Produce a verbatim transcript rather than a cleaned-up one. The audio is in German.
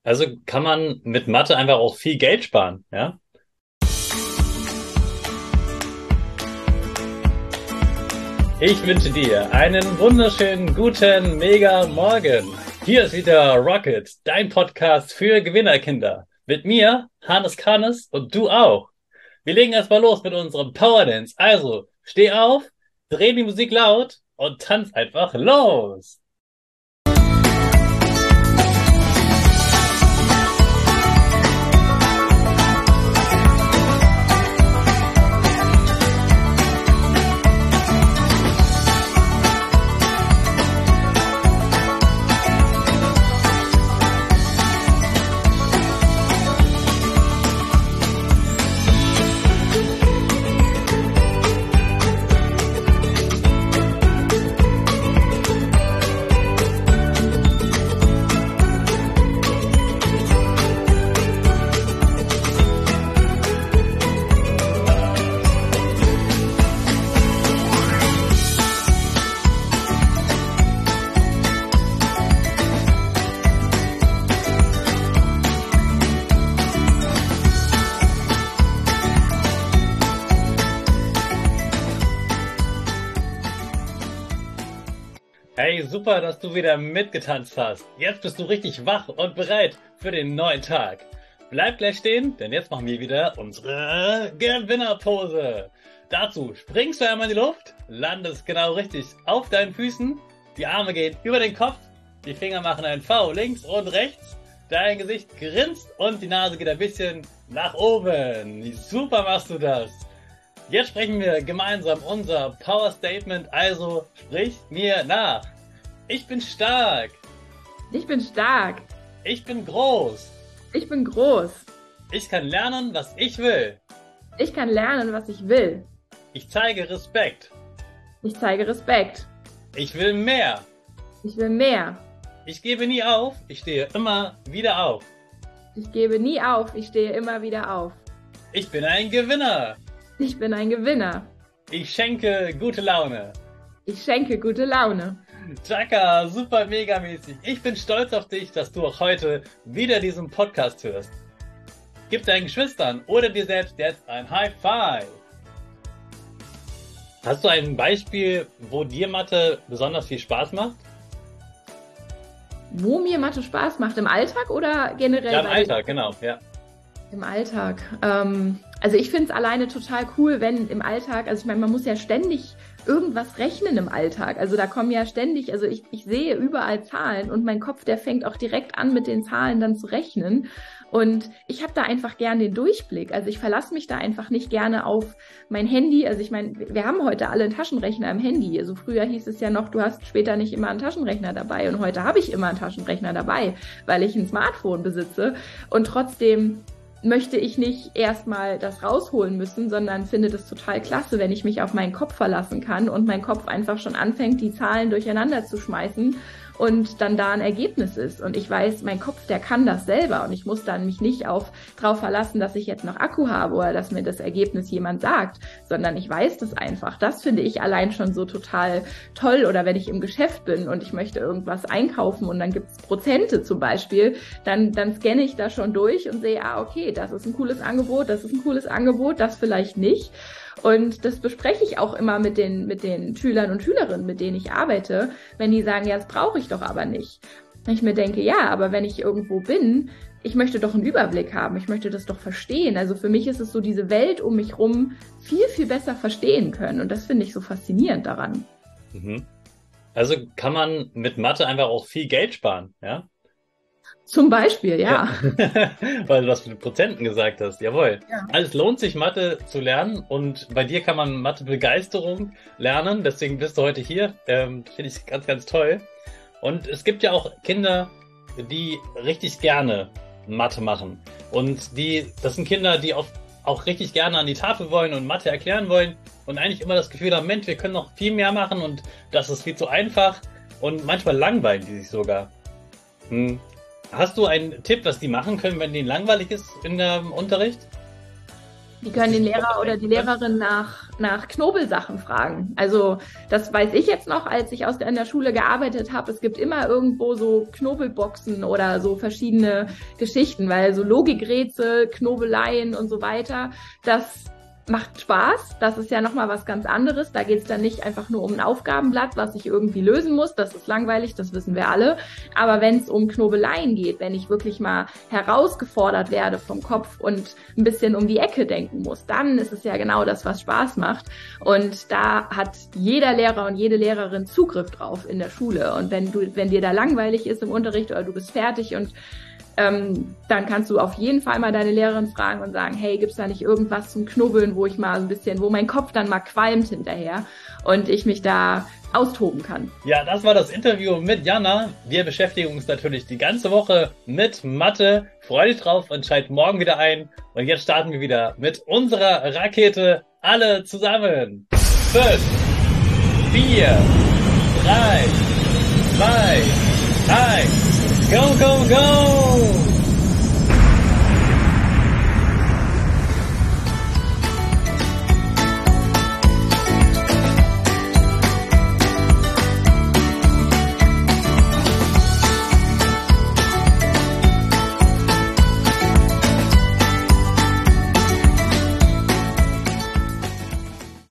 Also kann man mit Mathe einfach auch viel Geld sparen, ja? Ich wünsche dir einen wunderschönen, guten, mega Morgen. Hier ist wieder Rocket, dein Podcast für Gewinnerkinder. Mit mir, Hannes Kannes, und du auch. Wir legen erstmal los mit unserem Power Dance. Also, steh auf, dreh die Musik laut und tanz einfach los. Hey, super, dass du wieder mitgetanzt hast. Jetzt bist du richtig wach und bereit für den neuen Tag. Bleib gleich stehen, denn jetzt machen wir wieder unsere Gewinnerpose. Dazu springst du einmal in die Luft, landest genau richtig auf deinen Füßen, die Arme gehen über den Kopf, die Finger machen ein V links und rechts, dein Gesicht grinst und die Nase geht ein bisschen nach oben. Super machst du das. Jetzt sprechen wir gemeinsam unser Power Statement, also sprich mir nach. Ich bin stark. Ich bin stark. Ich bin groß. Ich bin groß. Ich kann lernen, was ich will. Ich kann lernen, was ich will. Ich zeige Respekt. Ich zeige Respekt. Ich will mehr. Ich will mehr. Ich gebe nie auf, ich stehe immer wieder auf. Ich gebe nie auf, ich stehe immer wieder auf. Ich bin ein Gewinner. Ich bin ein Gewinner. Ich schenke gute Laune. Ich schenke gute Laune. Chaka, super mega mäßig. Ich bin stolz auf dich, dass du auch heute wieder diesen Podcast hörst. Gib deinen Geschwistern oder dir selbst jetzt ein High Five. Hast du ein Beispiel, wo dir Mathe besonders viel Spaß macht? Wo mir Mathe Spaß macht? Im Alltag oder generell? Ja, im Alltag, genau, ja. Im Alltag. Ähm, also ich finde es alleine total cool, wenn im Alltag, also ich meine, man muss ja ständig irgendwas rechnen im Alltag. Also da kommen ja ständig, also ich, ich sehe überall Zahlen und mein Kopf, der fängt auch direkt an, mit den Zahlen dann zu rechnen. Und ich habe da einfach gern den Durchblick. Also ich verlasse mich da einfach nicht gerne auf mein Handy. Also ich meine, wir haben heute alle einen Taschenrechner im Handy. Also früher hieß es ja noch, du hast später nicht immer einen Taschenrechner dabei. Und heute habe ich immer einen Taschenrechner dabei, weil ich ein Smartphone besitze. Und trotzdem möchte ich nicht erstmal das rausholen müssen, sondern finde das total klasse, wenn ich mich auf meinen Kopf verlassen kann und mein Kopf einfach schon anfängt, die Zahlen durcheinander zu schmeißen und dann da ein Ergebnis ist. Und ich weiß, mein Kopf, der kann das selber und ich muss dann mich nicht auf drauf verlassen, dass ich jetzt noch Akku habe oder dass mir das Ergebnis jemand sagt, sondern ich weiß das einfach. Das finde ich allein schon so total toll. Oder wenn ich im Geschäft bin und ich möchte irgendwas einkaufen und dann gibt es Prozente zum Beispiel, dann, dann scanne ich da schon durch und sehe, ah, okay, das ist ein cooles Angebot, das ist ein cooles Angebot, das vielleicht nicht. Und das bespreche ich auch immer mit den, mit den Schülern und Schülerinnen, mit denen ich arbeite, wenn die sagen, ja, das brauche ich doch aber nicht. Und ich mir denke, ja, aber wenn ich irgendwo bin, ich möchte doch einen Überblick haben, ich möchte das doch verstehen. Also für mich ist es so, diese Welt um mich rum viel, viel besser verstehen können. Und das finde ich so faszinierend daran. Mhm. Also kann man mit Mathe einfach auch viel Geld sparen, ja? Zum Beispiel, ja. ja. Weil du das mit Prozenten gesagt hast. Jawohl. Ja. Also es lohnt sich, Mathe zu lernen. Und bei dir kann man Mathe-Begeisterung lernen. Deswegen bist du heute hier. Ähm, Finde ich ganz, ganz toll. Und es gibt ja auch Kinder, die richtig gerne Mathe machen. Und die, das sind Kinder, die oft auch richtig gerne an die Tafel wollen und Mathe erklären wollen. Und eigentlich immer das Gefühl haben, Mensch, wir können noch viel mehr machen. Und das ist viel zu einfach. Und manchmal langweilen die sich sogar. Hm. Hast du einen Tipp, was die machen können, wenn denen langweilig ist in der Unterricht? Die können den Lehrer oder die Lehrerin nach nach Knobelsachen fragen. Also das weiß ich jetzt noch, als ich aus der, in der Schule gearbeitet habe. Es gibt immer irgendwo so Knobelboxen oder so verschiedene Geschichten, weil so Logikrätsel, Knobeleien und so weiter, das macht Spaß. Das ist ja nochmal was ganz anderes. Da geht es dann nicht einfach nur um ein Aufgabenblatt, was ich irgendwie lösen muss. Das ist langweilig, das wissen wir alle. Aber wenn es um Knobeleien geht, wenn ich wirklich mal herausgefordert werde vom Kopf und ein bisschen um die Ecke denken muss, dann ist es ja genau das, was Spaß macht. Und da hat jeder Lehrer und jede Lehrerin Zugriff drauf in der Schule. Und wenn du, wenn dir da langweilig ist im Unterricht oder du bist fertig und Ähm, dann kannst du auf jeden Fall mal deine Lehrerin fragen und sagen, hey, gibt's da nicht irgendwas zum Knubbeln, wo ich mal ein bisschen, wo mein Kopf dann mal qualmt hinterher und ich mich da austoben kann. Ja, das war das Interview mit Jana. Wir beschäftigen uns natürlich die ganze Woche mit Mathe. Freu dich drauf und schalt morgen wieder ein. Und jetzt starten wir wieder mit unserer Rakete. Alle zusammen. Fünf, vier, drei, zwei, eins. Go, go, go!